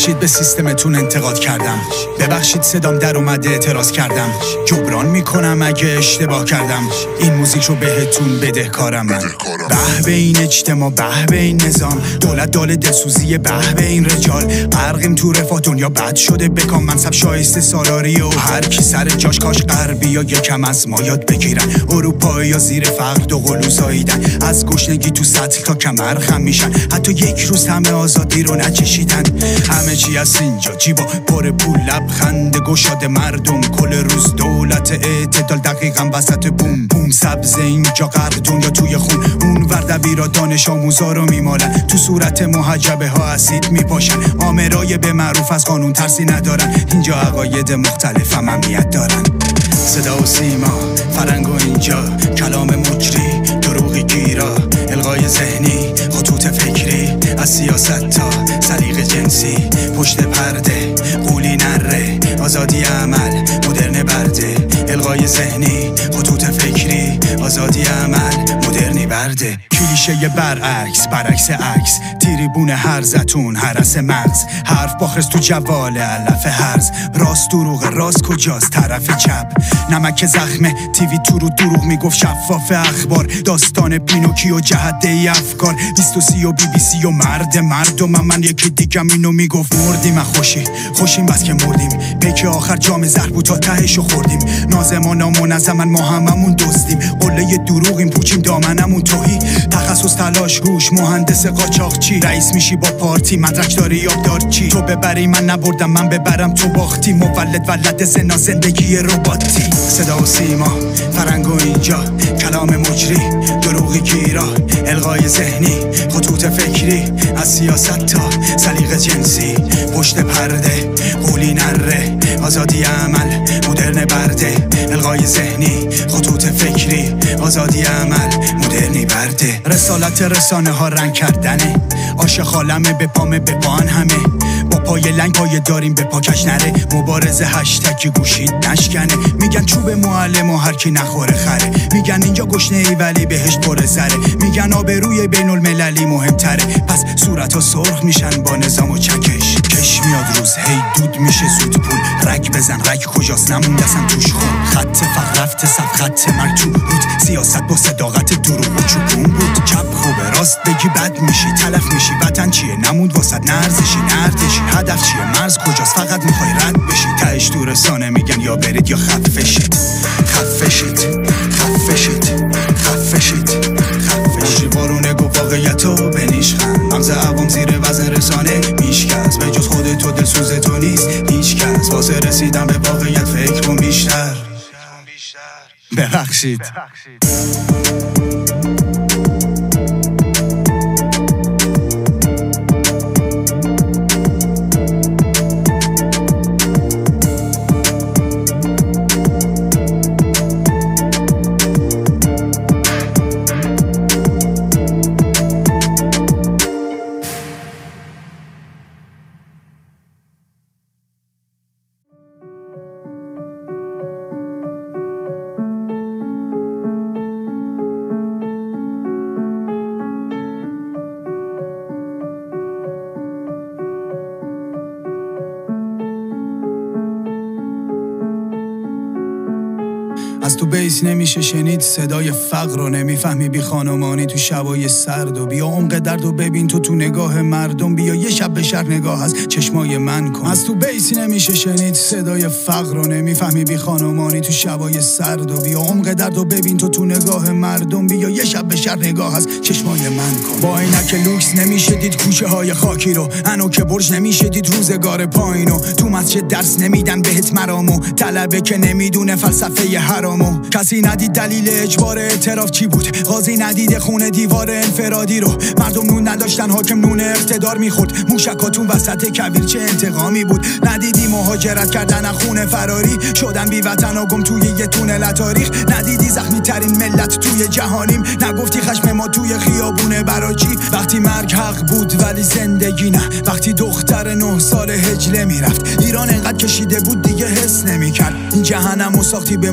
ببخشید به سیستمتون انتقاد کردم، ببخشید صدام در اومده اعتراض کردم، جبران میکنم اگه اشتباه کردم. این موزیک رو بهتون بدهکارم من. به به این اجتماع، به به این نظام، دولت دال دلسوزی، به به این رجال. غرقیم تو رفاه، دنیا بد شده بکام، منصب شایسته سالاری و هر کی سر جاش. کاش غربی یا یکم از ما یاد بگیرن، اروپایی یا زیر فقر دو قلو زاییدن، از گشنگی تو سطل تا کمر خم میشن، حتی یک روز همه آزادی رو نچشیدن. همه چی از اینجا جیبا پر پول، لبخند گشاد مردم کل روز، دولت اعتدال دقیقاً وسط بوم بوم. سبز اینجا غرق دنیا توی خون، اون ور دبیرا دانش آموزا رو میمالن، تو صورت محجبه ها اسید میپاشن، آمرای به معروف از قانون ترسی ندارن، اینجا عقاید مختلف هم امنیت دارن. صدا و سیما فرنگ و اینجا، کلام مجری دروغی گیرا، الغای ذهنی خطوط فکری، از سیاست تا سلیقه جنسی، پشت پرده قولی نره، آزادی عمل مدرن برده، الغای ذهنی خطوط فکری، آزادی عمل مدرنی برده. کلیشه برعکس عکس، تریبون هرزتون هرس مغز، حرف باخرس تو جوال علف هرز، راست دروغ راست کجاست طرف چپ، نمک زخمه تیوی تو رو دروغ میگفت، شفاف اخبار داستان پینوکی و جهده ای افکار، 23 و BBC و مردم من یکی دیگم اینو میگفت، مردیم از خوشیم بس که مردیم، پیک آخر جام زهر بود تا تهشو خوردیم، نازمان و منظمن ما هممون دزدیم، قله دروغیم پوچیم دامنمون توهی، تخصص تلاش هوش مهندس قاچاقچی، رئیس میشی با پارتی مدرک داری یاددار چی، تو ببری من نبردم من ببرم تو باختی، مولد زنا زندگی رباتی. صدا و سیما فرنگ و اینجا، کلام مجری دروغی گیرا، الغای ذهنی خطوط فکری، از سیاست تا سلیقه جنسی، پشت پرده قولی نره، آزادی عمل مدرن برده، الغای ذهنی خطوط فکری، آزادی عمل مدرنی برده. رسالت رسانه ها رنگ کردنه، عاشق عالمه به پامه به پان همه، با پای لنگ پای داریم به پاکش نره، مبارزه هشتگ گوشید نشکنه، میگن چوب معلم و هر کی نخوره خره، میگن اینجا گشنه ای ولی بهش پر سره، میگن آبروی بین المللی مهمتره، پس صورت ها سرخ میشن با نظام و چکش، کش میاد روز هی دود میشه زود پول، رگ بزن رگ کجاست نمونده اصلا توش خون، خط فقر رفته صف خط مرگ تو بود، سیاست با صداقت دروغ و چوبون بود، چپ خوبه راست بگی بد میشی، تلف میشی، وطن چیه نموند واسد نرزشی، نردشی، هدف چیه مرز کجاست فقط میخوای رد بشی، تهش تو رسانه میگن یا برید یا خفشید خوشی بارونه گو واقعیتو بنیشخن، مغز عوام زیر وزن رسانه میشکست، به جز خودتو دلسوز تو نیست هیچ کس، واسه رسیدن به واقعیت فکر کن بیشتر. ببخشید. از تو بیس نمیشه شنید صدای فقر رو، نمیفهمی بی خانمانی تو شبای سرد، و بیا عمق درد و ببین تو نگاه مردم، بیا یه شب به شهر نگاه از چشمای من کن. از تو بیس نمیشه شنید صدای فقر رو، نمیفهمی بی خانمانی تو شبای سرد، و بیا عمق درد و ببین تو نگاه مردم، بیا یه شب به شهر نگاه از چشمای من کن. با عینک لوکس نمیشه دید کوچه های خاکی رو، انوک برج نمیشه دید روزگار پایینو، تو مسجد درس نمیدن بهت مرامو، طلبه که نمیدونه فلسفه حرامو، کسی ندید دلیل اجبار اعتراف چی بود، قاضی ندید خونه دیوار انفرادی رو، مردم نون نداشتن حاکم نون اقتدار میخورد، موشکاتون وسط کویر چه انتقامی بود، ندیدی مهاجرت کردن از خونه فراری شدن بی وطن و گم توی یه تونل تاریخ، ندیدی زخمی ترین ملت توی جهانیم، نگفتی خشم ما توی خیابونه براچی، وقتی مرگ حق بود ولی زندگی نه، وقتی دختر 9 سال هجله میرفت، ایران انقدر کشیده بود دیگه حس نمیکرد، این جهنمو ساختی بمون بهش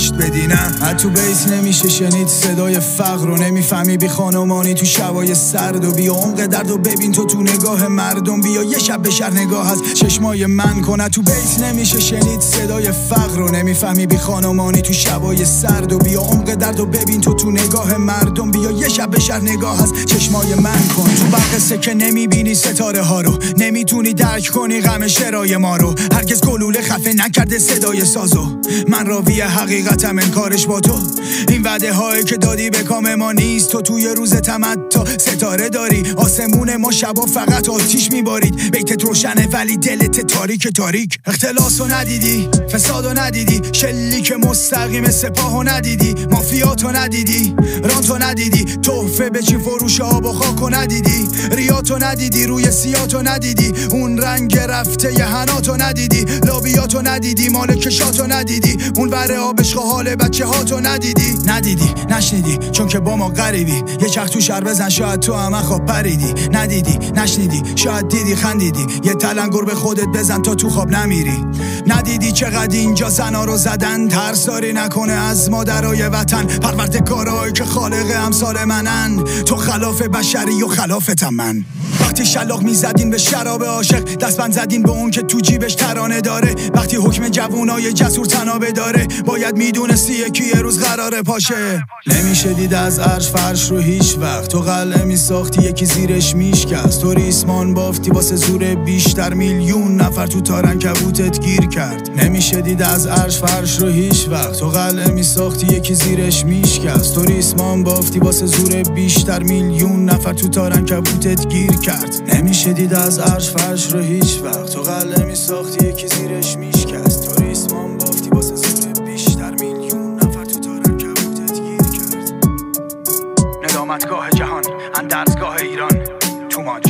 بهشت بدی نه. تو بیت نمیشه شنید صدای فقر رو، نمیفهمی بی خانمانی تو شبای سرد. و بیا عمق درد و ببین تو نگاه مردم، بیا یه شب به شهر نگاه از چشمای من کنه. تو بیت نمیشه شنید صدای فقر رو، نمیفهمی بی خانمانی تو شبای سرد. و بیا عمق درد و ببین تو نگاه مردم، بیا یه شب به شهر نگاه از چشمای من کن. تو برق سکه نمیبینی ستاره ها رو، نمیتونی درک کنی غم شرای ما رو. هرگز گلوله خفه نکرده صدای سازو، من راوی حقیقتم انکارش با تو. این وعده هایی که دادی به کام ما نیست. تو توی روز تمتا ستاره داری، آسمون ما شبا فقط آتیش میبارید. بیتت روشنه ولی دلت تاریک تاریک. اختلاسو ندیدی، فسادو ندیدی، شلیک مستقیم سپاهو ندیدی، مافیاتو ندیدی، رانتو ندیدی، تحفه به چی فروش آب و خاکو ندیدی، ریاتو ندیدی، روی سیاتو ندیدی، اون رنگ رفته ی حناتو ندیدی، لابیاتو ندیدی، مال کشاتو ندیدی، اون بره آبشق حال بچه هاتو ندیدی. نشنیدی چون که با ما غریبی، یه چرخ تو شهر بزن شاید تو هم خواب پریدی. ندیدی نشنیدی شاید دیدی خندیدی، یه تلنگر به خودت بزن تا تو خواب نمیری. ندیدی چقدر اینجا زنا رو زدن، ترساری نکنه از مادرای وطن، پروردگارایی که خالق امثال منن. تو خلاف بشری و خلافتم من. وقتی شلاق میزدین به شراب عاشق، دستبند زدین به اون که تو جیبش ترانه داره. وقتی حکم جوونای جسور تنابه داره، باید میدونستی یکی یه روز قراره پاشه. نمیشه دید از عرش فرش رو هیچ وقت، تو قلعه میساختی یکی زیرش میشکست. تو ریسمان بافتی واسه زور بیشتر، میلیون نفر تو تارنکبوتت گیر کرد. نمیشه دید از عرش فرش رو هیچ وقت، تو قلعه میساختی یکی زیرش میشکست. تو ریسمان بافتی واسه زور بیشتر، میلیون نفر تو تارنکبوتت گیر کرد. نمیشه دید از عرش فرش رو هیچ وقت، تو قلعه میساختی یکی زیرش میشکست. تو ریسمان بافتی واسه زور بیشتر، میلیون نفر تو تارنکبوتت گیر کرد. ندامتگاه جهان، اندرزگاه ایران، توماج.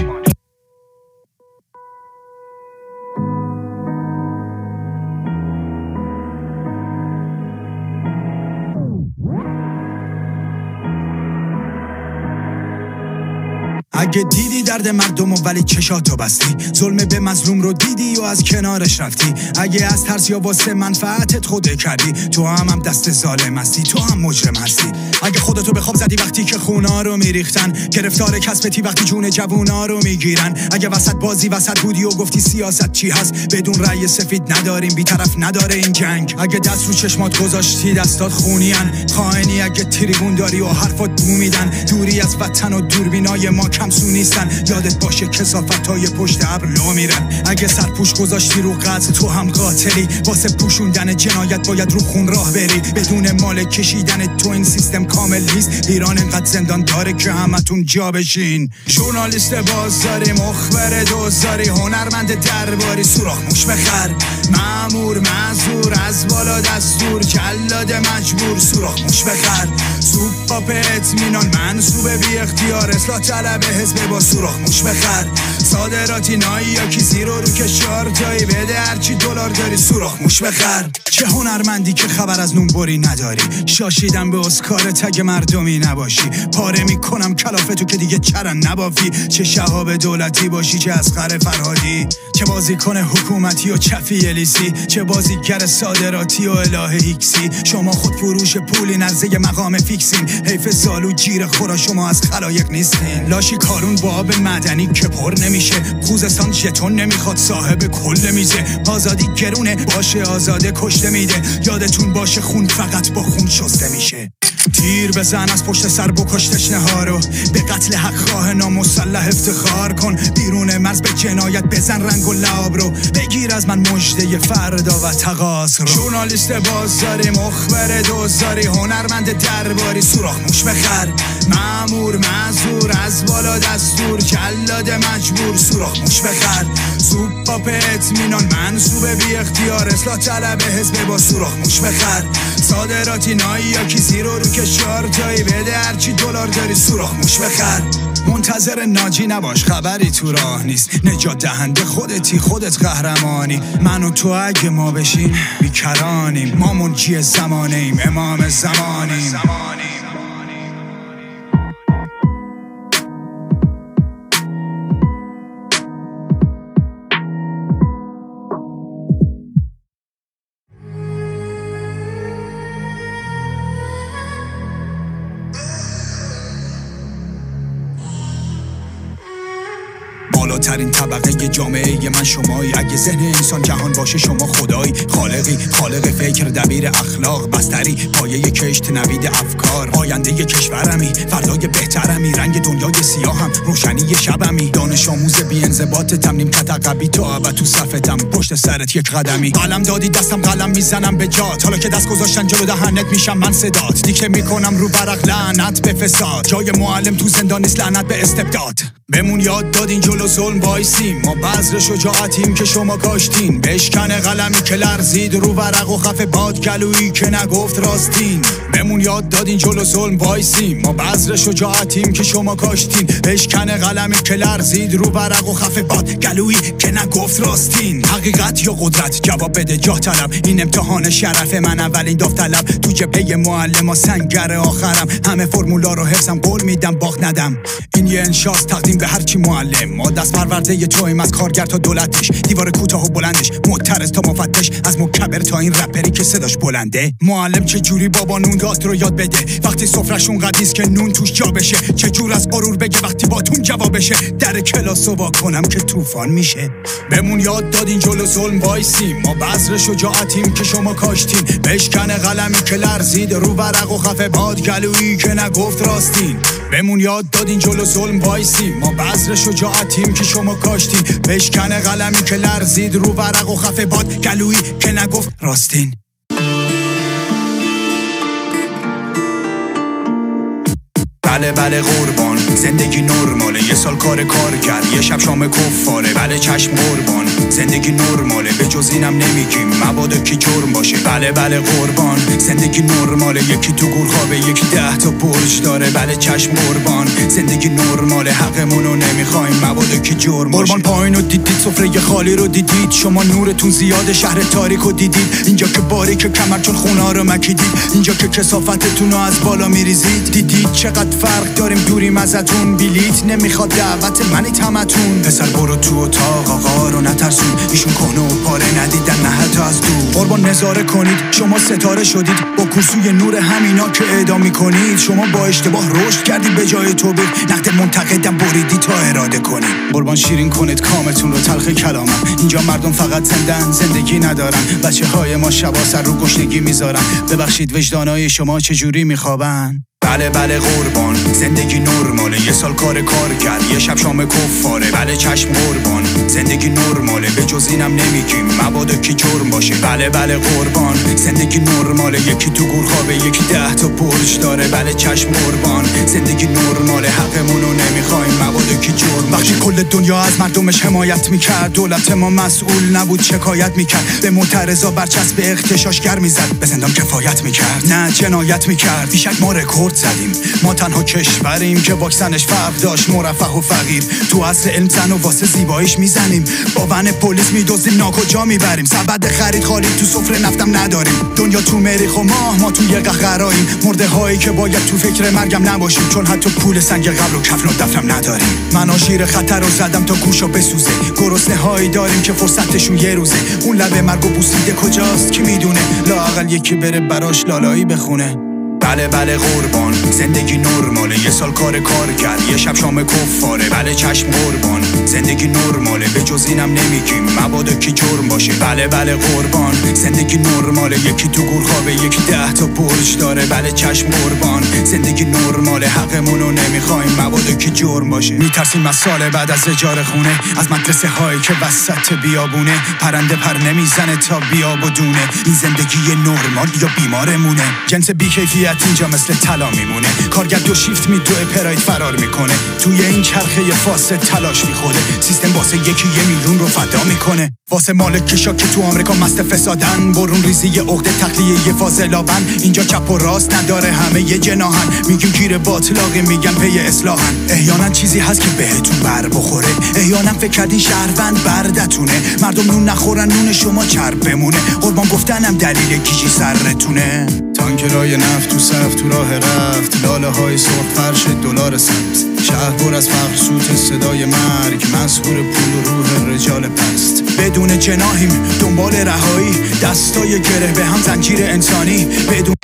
اگه دیدی درد مردم و ولی چشاتو بستی، ظلم به مظلوم رو دیدی و از کنارش رفتی. اگه از ترس یا واسه منفعتت خوده کردی، تو هم دست ظالم هستی، تو هم مجرم هستی. اگه خودتو به خواب زدی وقتی که خونا رو میریختن، گرفتار کسبتی وقتی جون جوونا رو میگیرن. اگه وسط بازی وسط بودی و گفتی سیاست چی هست، بدون رأی سفید نداریم، بیطرف نداره این جنگ. اگه دست رو چشمات گذاشتی دستات خونیان، خائنی اگه تریبون داری و حرفات بو میدن. دوری از وطن و دوربینای ما کمسو نیستن، یادت باشه کثافتای پشت ابر لو میرن. اگه سرپوش گذاشتی رو قتل، تو هم قاتلی، واسه پوشوندن جنایت باید رو خون راه بری. بدون مال کشیدن تو این سیستم کامل نیست. ایران انقدر زندان داره که همتون جا بشین. ژورنالیست بازاری، مخبر دوزاری، هنرمند درباری، سوراخ موش بخر، مأمور معذور، از بالا دستور، جلاد مجبور، سوراخ موش بخر. سوپاپ اطمینان منصوب بی اختیار، اصلاح طلب حزب با سوراخ موش بخر. صادراتی نایی یا کی زیرو رو که 4 تایی بده، هرچی دلار داری سوراخ موش بخر. چه هنرمندی که خبر از نونبری نداری، شاشیدم به اسکار تگ مردمی نباشی. پاره میکنم کلافتو که دیگه چرن نبافی. چه شهاب دولتی باشی، چه اسقر فرهادی، چه بازیکن حکومتی و چفی الیسی، چه بازیگر صادراتی و اله هیکسی. شما خود فروش پولی نزده مقام فیکسین، حیف سالو جیر خورا شما از خلایق نیستین. لاشی کارون با آب معدنی که پر نمیشه، خوزستان ژتون نمیخواد صاحب کل میزه. آزادی گرونه باشه آزاده کشته میده، یادتون باشه خون فقط با خون شسته میشه. تیر بزن از پشت سر بکش تشنه ها رو، به قتل حق خواه نامسلح افتخار کن. بیرون مرز به جنایت بزن رنگ و لعاب رو، بگیر از من مژده فردا و تقاص رو. ژورنالیست بازاری، مخبر دوزاری، هنرمند درباری، سوراخ موش بخر، مأمور معذور، از بالا دستور، جلاد مجبور، سوراخ موش بخر. سوپاپ اطمینان منصوب بی اختیار، اصلاح طلب حزب با سوراخ موش بخر. صادراتی نایی یا کی زیرو رو که 4 تایی بده، هرچی دلار داری سوراخ موش بخر. منتظر ناجی نباش، خبری تو راه نیست، نجات دهنده خودتی، خودت قهرمانی. من و تو اگه ما بشیم بیکرانیم، ما منجی زمانیم، امام زمانیم. بالاترین طبقه جامعه من شمایی. اگه ذهن انسان جهان باشه شما خدایی. خالقی، خالق فکر، دبیر اخلاق، بستری پایه کشت نوید افکار. آینده کشورمی، فردای بهترمی، رنگ دنیای سیاهم، روشنی شبمی. دانش آموز بی انضباط تمنیم کتقبی تا ابد تو صفتم، پشت سرت یک قدمی. قلم دادی دستم قلم میزنم به جات، حالا که دست گذاشتن جلو دهنت میشم من صدات. دیکته میکنم رو برق لعنت به فساد، جای معلم تو زندان نیست لعنت به استبداد. بمون یاد دادین جلو ظلم وایسیم، ما بذر شجاعتیم که شما کاشتین. بشکن قلمی که لرزید رو ورق و خف باد، گلویی که نگفت راستین. بمون یاد دادین جلو ظلم وایسیم، ما بذر شجاعتیم که شما کاشتین. بشکن قلمی که لرزید رو ورق و خف باد، گلویی که نگفت راستین. حقیقت یا قدرت؟ جواب بده جاه طلب، این امتحان شرف من اولین داوطلب. تو جبهه معلم سنگر آخرم، همه فرمولا رو حفظم قول میدم باخت ندم. این یه انشاست تقدیم به هرچی معلم، ما دست پرورده یه تویم از کارگر تا دولتش. دیوار کوتاه و بلندش، معترض تا مفتش، از مکبر تا این رپری که صداش بلنده. معلم چه جوری بابا نون داد رو یاد بده، وقتی سفرشون قدیس که نون توش جا بشه. چه جور از غرور بگه وقتی باتون جوابشه، در کلاسو وا کنم که طوفان میشه. بمون یاد دادین جلو ظلم وایسیم، ما بذر شجاعتیم که شما کاشتین. بشکن قلمی که لرزید رو ورق و خف باد، گلویی که نگفت راستین. بمون یاد دادین جلو ظلم وایسیم، ما بذر شجاعتیم که شما کاشتین. بشکن قلمی که لرزید رو ورق و خف باد، گلویی که نگفت راستین. بله بله قربان، زندگی نرماله، یه سال کار کرد، یه شب شام کفاره. بله چشم قربان، زندگی نرماله، به جز اینم نمیگیم مبادا کی جرم باشه. بله بله قربان، زندگی نرماله، یکی تو گور خوابه، یکی 10 تا برج داره. بله چشم قربان، زندگی نرماله، حقمونو نمیخوایم مبادا کی جرم باشه. قربان پایینو دیدید، سفره خالی رو دیدید، شما نورتون زیاده، شهر تاریکو دیدید. اینجا که باریک کمر چون خونا رو مکیدید، اینجا که کثافتتونو از بالا میریزید. دیدید چقدر فرق داریم دوریم ازتون، بلیت نمیخواد دعوت منی تمتون. پسر برو تو اتاق آقا رو نترسون، ایشون کهنه و پاره ندیدن نه حتی از دور. قربان نظاره کنید، شما ستاره شدید، با کرسوی نور همینا که اعدام میکنید. شما با اشتباه رشد کردید، به جای توبیق نقد منتقدم بریدی تا اراده کنید. قربان شیرین کنید کامتون رو تلخ کلامم، اینجا مردم فقط زندن زندگی ندارن. بچه های ما شبا سر رو گشنگی میذارن، ببخشید وجدانای شما چجوری میخوابن. بله بله قربان، زندگی نرماله، یه سال کار کرد، یه شب شام کفاره. بله چشم قربان، زندگی نرماله، به جز اینم نمیگیم مبادا کی جرم باشه. بله بله قربان، زندگی نرماله، یکی تو گور خوابه، یکی 10 تا برج داره. بله چشم قربان، زندگی نرماله، حقمونو نمیخوایم مبادا کی جرم باشه. وقتی کل دنیا از مردمش حمایت میکرد، دولت ما مسئول نبود شکایت میکرد، به معترضا برچسب اغتشاشگر میزد، به زندان کفایت میکرد نه جنایت میکرد. بیشک ما رکورد زدیم، ما تنها کشوریم که واکسنش فرق داشت، مرفه و فقیر. تو عصر علم زن و واسه زیباییش میزنیم، با ون پلیس میدزدیم ناکجا میبریم. سبد خرید خالی تو سفره نفتم نداریم، دنیا تو مریخ و ما توی قهقراییم. مرده هایی که باید تو فکر مرگم نباشیم، چون حتی پول سنگ قبر و کفن و دفنم نداریم. من آژیر خطر رو زدم تا گوشا بسوزه، گرسنه هایی داریم که فرصتشون یه روزه. اون لب مرگ و بوسیده کجاست کی میدونه، لااقل یکی بره براش لالایی بخونه. بله بله قربان، زندگی نرماله، یه سال کار کرد، یه شب شام کفاره. بله چشم قربان، زندگی نرماله، به جز اینم نمیگیم مبادا کی جرم باشه. بله بله قربان، زندگی نرماله، یکی تو گور خوابه، یکی 10 تا برج داره. بله چشم قربان، زندگی نرماله، حقمونو نمیخوایم مبادا کی جرم باشه. میترسیم از سال بعد از اجاره خونه، از مدرسه هایی که وسط بیابونه، پرنده پر نمیزنه تا بیاب و دونه. این زندگی نرمال یا بیمارمونه، جنس بیکیفیت اینجا مثل طلا میمونه. کارگر دو شیفت میدوه پراید فرار میکنه، توی این چرخه فاسد تلاش میخوره. سیستم واسه یکی 1 میلیون رو فدا میکنه، واسه مالک کشا که تو آمریکا مست فسادن. برون ریزی عقده تخلیه فاضلابن، اینجا چپ و راست نداره همه یه جناحن. میگیم گیر باطلاقی میگن پی اصلاحن. احیانا چیزی هست که بهتون بر بخوره، احیانا فکر کردین شهروند بردتونه. مردم نون نخورن نون شما چرب بمونه، قربان گفتنم دلیل گیجی سرتونه. تانکرای نفت تو صف تو راه رفت، لاله های سرخ فرش دلار سبز. شهر پر از فقر سوت صدای مرگ، مسحور پول و روح رجال پست. بدون جناحیم دنبال رهایی، دستای گره به هم زنجیر انسانی. بدون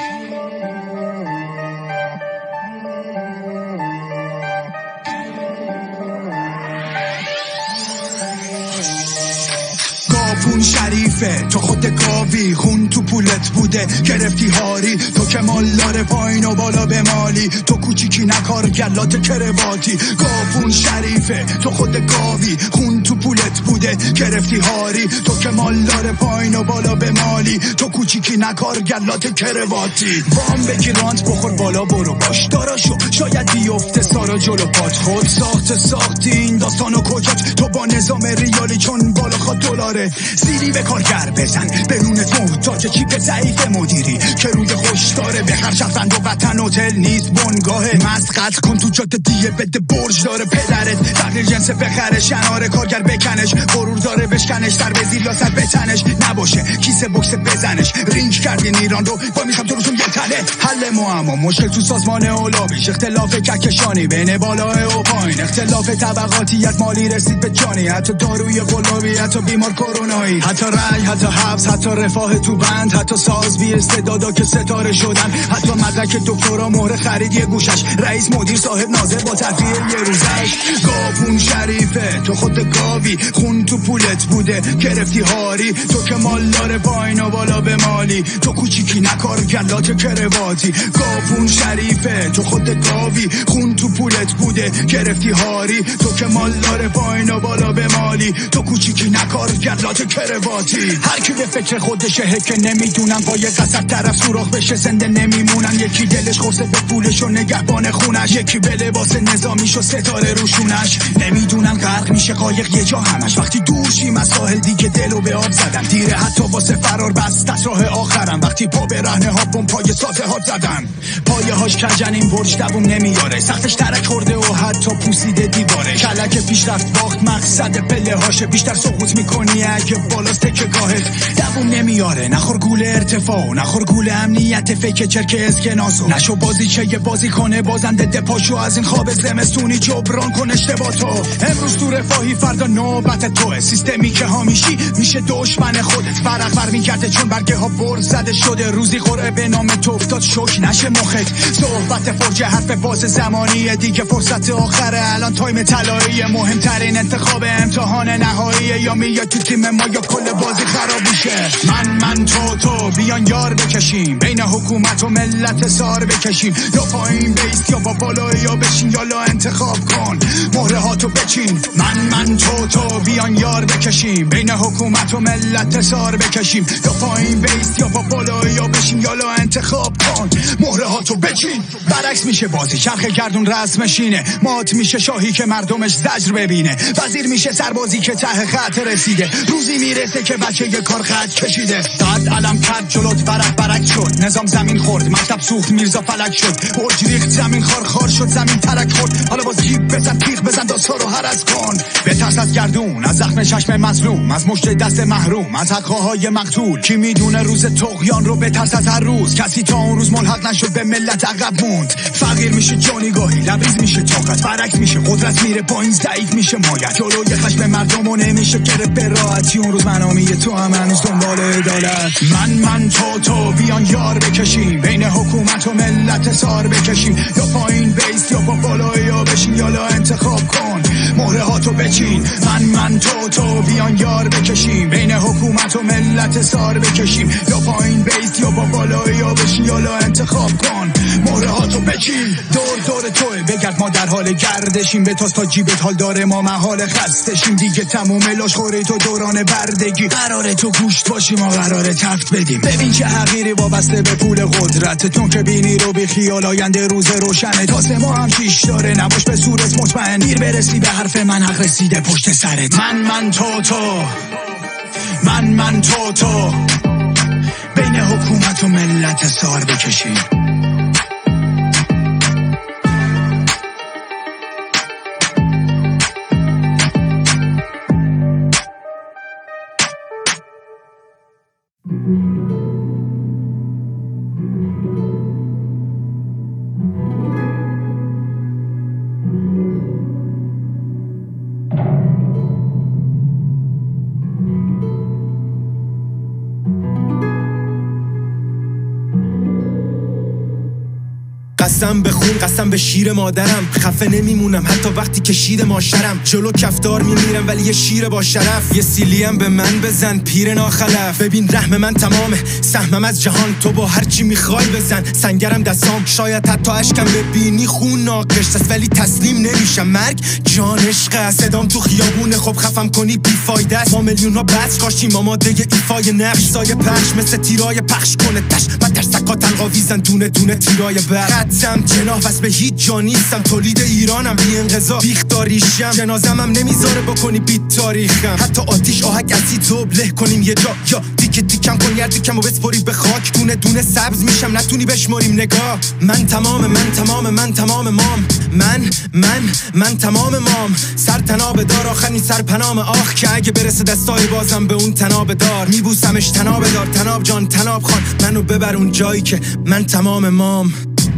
شریفه تو خود گاوی، خون تو پولت بوده گرفتی هاری، تو که مالدار پایین و بالا به مالی، تو کوچیکی نکار گلات کرواتی. گاوون شریفه تو خود گاوی، خون تو پولت بوده گرفتی هاری، تو که مالدار پایین و بالا به مالی، تو کوچیکی نکار گلات کرواتی. وام بگی رانت بخور بالا برو باش داراشو، شاید بیفته سارا جلو پات. خود ساختی این داستانو کجات، تو با نظام ریالی چون بالا خواد دلاره. سیری به کارگر بزن برونت محتاج چیپ ضعیف مدیری که روی خوش داره. به هر شخصند و وطن هتل نیست بنگاهه، مسقط کن تو جاده دیه بده برج داره. پدرت تغییر جنس بخره، شناره کارگر بکنش، غرور داره بشکنش، سر به زیر یا سر به تنش نباشه، کیسه بکس بزنش. رینگ کردین ایران رو با میشم تو روشون یه تله. حل معما مشکل تو سازمان اولابیش، اختلاف کهکشانی بین بالاه و پایین، اختلاف طبقاتیت مالی رسید به جانی، حتی داروی قلابی، حتی بیمار کرونایی، حتی رنگ، حتی حبس، حتی رفاه تو بند، حتی ساز بی استعدادا که ستاره شدن، حتی مدرک دکترا مهر خرید یه گوشش، رئیس مدیر صاحب ناظر با تفریح یه روزش. گاوون شریفه تو خود گاوی، خون تو پولت بوده گرفتی هاری، تو که مالدار پایین و بالا به مالی، تو کوچیکی نکار گلات کرواتی. گاوون شریفه تو خود گاوی، خون تو پولت بوده گرفتی هاری، تو که مالدار پایین و بالا به مالی، تو کوچیکی نکار گلات کرواتی. هر کی به فکر خودشه که نمیدونم با یه قصد طرف سوراخ بشه زنده نمیمونن. یکی دلش خورسه به پولش و نگهبان خونش، یکی به لباس نظامیش و ستاره روشونش. نمیدونن غرق میشه قایق یه جا همش، وقتی دور شیم از ساحل دیگه دلو به آب زدن. دیره حتی واسه فرار بست از راه آخرم، وقتی پا به رهنه ها بم پای ساته ها زدن. پایه هاش کجن این برج دووم نمیاره، سختش ترک خورده و حتی پوسیده دیواره. کلک پیشرفت باخت مقصد پله هاشه، بیشتر سقوط میکنی اگه بالاست که گاهت دووم نمیاره. نخور گول ارتفاع، نخور گول امنیت فکر چرک اسکناسو، نشو بازی چه یه بازی کنه بازنده دپاشو، از این خواب زمستونی جبران کن اشتباهاتو. امروز تو رفاهی فردا نوبت توه، سیستمی که همیشی میشه دشمن خودت. فرق بر میکرده چون برگه ها بر زده شده، روزی قرعه به نام تو افتاد شک نشه مخت. صحبت فرجه حرف باز زمانیه دیگه، فرصت آخره الان تایم طلایی، مهمترین انتخاب امتحان نهاییه، یا میاد تو تیم ما یا کل بازی خراب میشه. من تو بیان یار بکشیم، بین حکومت و ملت سار بکشیم، یا پایین بیست یا با بالا یا بشین، یا انتخاب کن مهره هاتو بچین. من تو بیان یار بکشیم، بین حکومت و ملت سار بکشیم، یا پایین بیست یا با بالا یا بشین، یا انتخاب کن مهره هاتو بچین. برعکس میشه بازی چرخ گردون رسمشینه، مات میشه شاهی که مردمش زجر ببینه، وزیر میشه سربازی که ته خط رسیده، روزی میرسه که بچه یه کار خط کشیده. قد علم کرد جلوت برک شد، نظام زمین خورد، مکتب سوخت میرزا فلک شد، برج ریخت زمین خار شد، زمین ترک خورد، حالا باز جیب بزن تیغ بزن داسا رو هرز کن. بترس از گردون، از زخم چشم مظلوم، از مشت دست محروم، از حقهای مقتول. کی میدونه روز طغیان رو بترس از هر روز، کسی تا اون روز ملحق نشد به ملت عقب موند. فقیر میشه جانیگاهی، لبریز میشه طاقت، برعکس میشه قدرت میره پایین، ضعیف میشه مایت، جلوی خشم مردم و نمیشه گرفت به راحتی. اون روز منامی تو هم هنوز دنبال عدالت. من تو بیان یار بکشیم، بین حکومت و ملت سار بکشیم، یا پایین بیست یا با بالا یا بشین، یا انتخاب کن مهره هاتو بچین. من تو بیان یار بکشیم، بین حکومت و ملت سار بکشیم، یا پایین بیست یا با بالا یا بشین، یا انتخاب کن مهره هاتو بچین. دور توه بگرد ما در حال گردشیم، به تاست تا جیبت حال داره ما محال خستشیم، دیگه تموم لاش خوری تو دوران بردگی، قراره تو گوشت باشی ما قراره تفت بدیم. ببین چه حقیری وابسته به پول قدرتتون، که بینی رو بی خیال آینده روز روشنه، تازه ما هم شیش داره نباش به صورت مطمئن، دیر برسی به حرف من حق رسیده پشت سرت. من تو بین حکومت و ملت سار بکشیم. قسم به خون، قسم به شیر مادرم، خفه نمیمونم حتی وقتی که شیر ماشرم. جلو کفدار میمیرم ولی یه شیر با شرف. یه سیلیم به من بزن پیر ناخلف. ببین رحم من تمامه، سهمم از جهان، تو با هر چی میخوای بزن. سنگرم دستام، شاید حتی اشکم ببینی خون ناقش است، ولی تسلیم نمیشم. مرگ جان عشق است، صدام تو خیابونه خب خفم کنی بیفایده است. ما میلیون ها بچ کاشتیم آماده ایفای نقش. سایه پخش مثل تیرای پخش کنه تش، من ترسکا تلقاویزن دونه دونه تیرای برق. خدم جناح واسه به هیچ جا نیستم، تولید ایرانم بی انقضا بیخداریشم. جنازم هم نمیذاره بکنی بیت تاریخم، حتی آتیش آهک اسید زبله کنیم یه جا. یا دیگه دیکم کن یردیکم و بسپری به خاک. دونه دونه سبز میشم نتونی بشماریم نگاه. من تمام مام، من تمام مام. سر تناب دار آخرین سر پنام آخ، که اگه برسه دستای بازم به اون تناب دار. میبوسمش تناب دار، تناب جان تناب خان، منو ببر اون جایی که من تمام مام.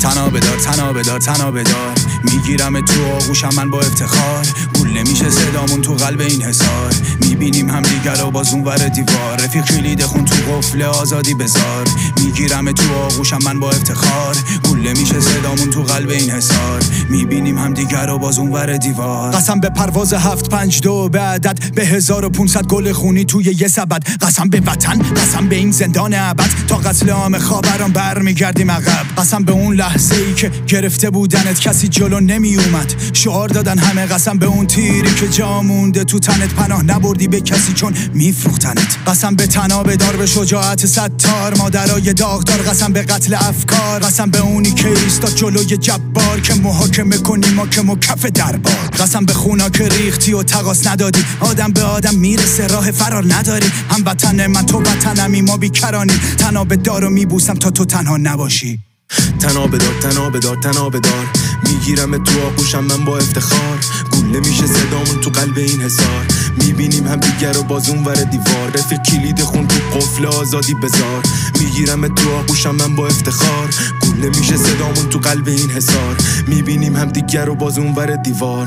تناب دار میگیرم تو آغوشم من با افتخار. گول نمیشه صدامون تو قلب این حصار. میبینیم هم دیگر رو باز اون ور دیوار. رفیق کلید خون تو قفل آزادی بذار. میگیرم تو آغوشم من با افتخار. گول نمیشه صدامون تو قلب این حصار. میبینیم هم دیگر رو باز اون ور دیوار. قسم به پرواز 752 به عدد، به 1500 گل خونی توی یه سبد. قسم به وطن، قسم به این زندان ابد، تا قتل عام خاوران برمیگردیم عقب. قسم به اون لحظه ای که گرفته بودنت کسی جلو نمی اومد. شعار دادن همه، قسم به اون تیری که جا مونده تو تنت، پناه نبردی به کسی چون میفروختنت. قسم به تناب دار، به شجاعت ستار، مادرای داغدار. قسم به قتل افکار، قسم به اونی که ایستاد جلوی جبار، که محاکمه کنی ما که مکف دربار. قسم به خونا که ریختی و تقاس ندادی، آدم به آدم میرسه راه فرار نداری. هم وطن من تو وطنمی، ما بیکرانی. تناب دار رو میبوسم تا تو تنها نباشی. تناب دار میگیرم تو آغوشم من با افتخار. گول نمیشه صدامون تو قلب این حصار. میبینیم هم دیگر رو باز اون ور دیوار. رفیق کلید خون تو قفل آزادی بذار. میگیرم تو آغوشم من با افتخار. گول نمیشه صدامون تو قلب این حصار. میبینیم هم دیگر رو باز اون ور دیوار.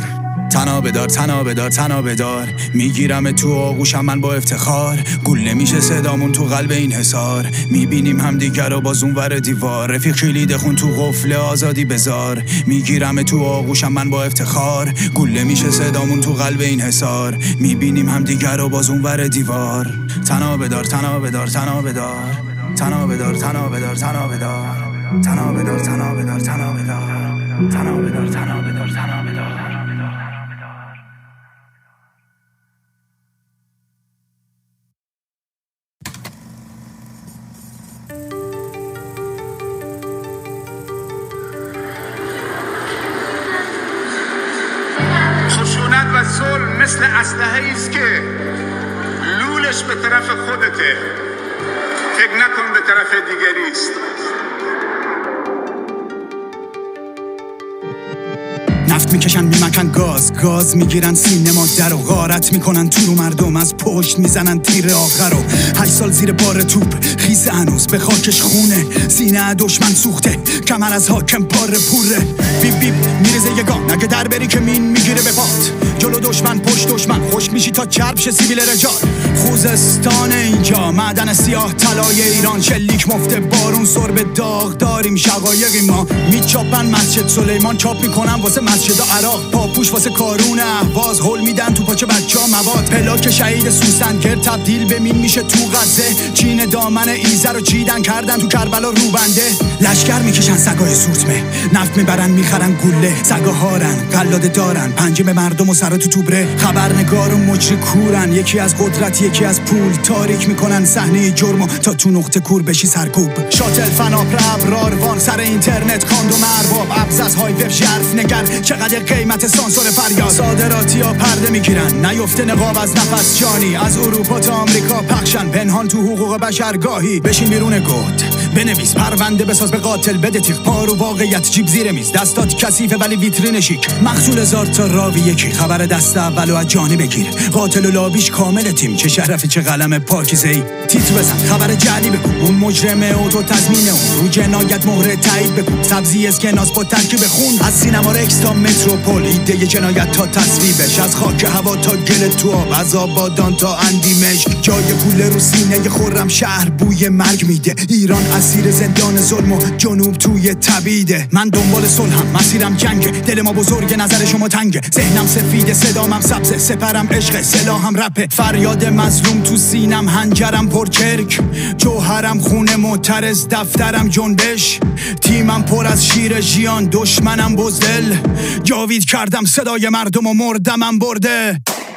تناب دار میگیرم تو آغوشم من با افتخار. گول نمیشه صدامون تو قلب این حصار. میبینیم هم دیگر رو باز اون ور دیوار. رفیق کلید خون تو قفل آزادی بذار. میگیرم تو آغوشم من با افتخار. گول نمیشه صدامون تو قلب این حصار. میبینیم هم دیگر رو باز اون ور دیوار. تناب دار خشونت و ظلم مثل اسلحه‌ای است که لولش به طرف خودته، فکر نکن به طرف دیگری است. نفت میکشن میمکن گاز میگیرن سینما در و غارت میکنن تو رو مردم، از پشت میزنن تیر آخر رو. 8 سال زیر بار توپ خیس هنوز به خاکش خونه. سینه دشمن سوخته، کمر از حاکم پاره پوره. بیب بیب میرزه یه گام، اگه در بری که مین میگیره به پات. جلو دشمن پشت دشمن، خشک میشی تا چرب شه سیبیل رجال. خوزستان اینجا، معدن سیاه طلای ایران. شلیک مفته بارون، سرب داغ داریم شقایقی ما. میچاپن مسجد سلیمان، چاپ میکنن واسه مسجد عراق. پاپوش واسه کارون اهواز، هول میدن تو پاچه بچه‌ها مواد. پلاک شهید سوسنگر تبدیل به مین میشه تو غزه. چین دامن ایزه رو چیدن کردن تو کربلا روبنده. لشکر میکشن سگای سورتمه، نفت میبرن میخرن گوله. سگا هارن قلاده دارن، پنجه به مردم و سر تو توبره. خبرنگار و مجری کورن، یکی از قدرت یکی از پول. تاریک میکنن صحنه جرمو تا تو نقطه کور بشی سرکوب. شاتل فناپر ابراروان، سر اینترنت کاندوم ارباب. ابز از های وب ژرف نگر، چقدر قیمت سانسور فریاد. صادراتی ها پرده میگیرن، نیفته نقاب از نفس جانی. از اروپا تا آمریکا پخشن، پنهان تو حقوق بشرگاهی. بشین بیرون گود بنویس، پرونده بساز به قاتل بده تیغ. پارو واقعیت جیب زیر میز، دستات کثیفه ولی ویترین شیک. مخزول هزار تا راوی یکی، خبر دست اولو از جانی بگیر. قاتل و لابیش کامل تیم، چه شرفی چه قلم پاکیزه‌ای. تیتر بزن خبر جعلی بگو، اون مجرم اوتو تضمین اون. رو جنایت مهر تایید بگو، سبزی اسکناس با ترکیب خون. از سینما رکس تا متروپول، ایده جنایت تا تصویبش. از خاک هوا تا گل تو آب، از آبادان تا اندیمشک. جای گوله رو سینه خرم شهر بوی مرگ میده. ایران از مسیر زندان ظلم و جنوب توی تبیده. من دنبال صلحم، مسیرم جنگه، دل ما بزرگه، نظر شما تنگه. ذهنم سفیده، صدامم سبزه، سپرم عشق، سلاحم رپه. فریاد مظلوم تو سینم، هنجرم پرچرک، جوهرم خونه معترض، دفترم جنبش. تیمم پر از شیر ژیان، دشمنم بزدل. جاوید کردم صدای مردم و مردمم برده.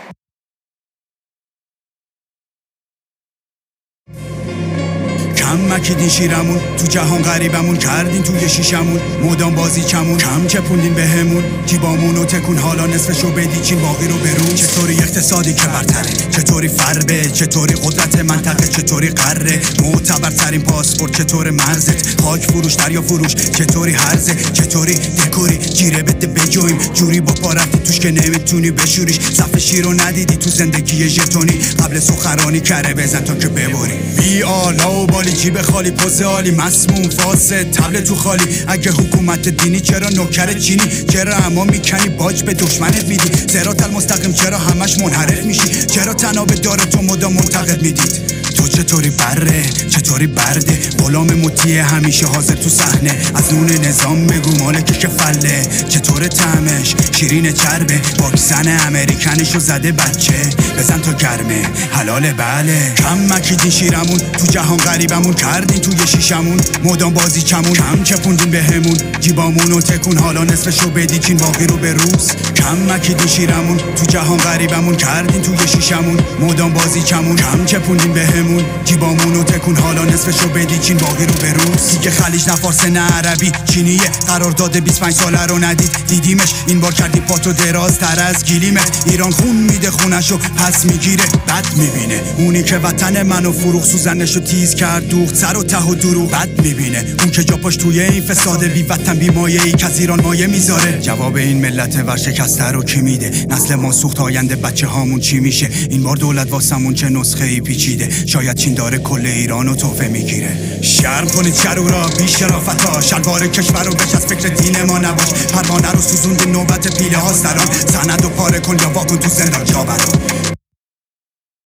کم مکیدین شیرمون، تو جهان غریبمون کردین توی شیشمون. مدام بازی چمون، کم چپوندین بهمون. جیبامونو تکون، حالا نصفشو بدی چین، باقی رو برون. چطوری اقتصادی که برتره، چطوری فربه، چطوری قدرت منطقه، چطوری قره. معتبرترین پاسپورت چطور مرزت، خاک فروش دریا فروش چطوری هرزه. چطوری دکوری جیره بده بجویم، جوری با پا رفتی توش که نمیتونی بشوریش. صف شیرو ندیدی تو زندگی ژتونی، قبل سخرانی کره بزن تا که ببری. بی آلا و بالی، جیب خالی، پوز عالی، مسموم فاسد، تبل تو خالی. اگه حکومت دینی چرا نوکر چینی؟ چرا اما میکنی باج به دشمنت میدی؟ صراط المستقیم چرا همش منحرف میشی؟ چرا تناب داره تو مدام منتقد میدید؟ تو چطوری بره، چطوری برده، غلام مطیع همیشه حاضر تو صحنه. از نون نظام بگو مالک که فله، چطور طعمش شیرین چربه. واکسن امریکنشو زده بچه، بزن تا گرمه حلاله. بله کم مکیدین شیرمون، تو جهان غریبمون کردین توی شیشمون. مدام بازی چمون، کم چپوندین بهمون. جیبامونو تکون، حالا نصفشو بدی چین، باقی رو به روز. کم مکیدین شیرمون، تو جهان غریبمون کردین توی شیشمون. مدام بازی چمون، کم چپوندین بهمون. جیبامونو تکون، حالا نصفشو بدی چین، باقی رو به روز. دیگه خلیج نه فارس نه عربی، چینیه. قرارداد 25 ساله رو ندید، دیدیمش این بار کردی پاتو درازتر از گلیمت. ایران خون میده، خونشو پس میگیره، بد میبینه. اونی که وطن منو فروخ، سوزنشو تیز کرد، دوخت سر و ته و دروغ. بد میبینه اون که جا پاش توی این فساده، بی وطن بی مایه‌ای که از ایران مایه میذاره. جواب این ملت ورشکسته رو کی میده؟ نسل ما سوخت، آینده بچه هامون چی میشه؟ این بار دولت واسمون چه نسخه ای پیچیده؟ شاید چین داره کل ایرانو تحفه میگیره. شرم کنید شرورا، بی شرافتا، شلوار کشور رو بچ، از فکر دین ما نباش. پروانه رو سوزوند، نوبت پیله ها سران. سند و پاره کن یا واکن تو زندان جا برو.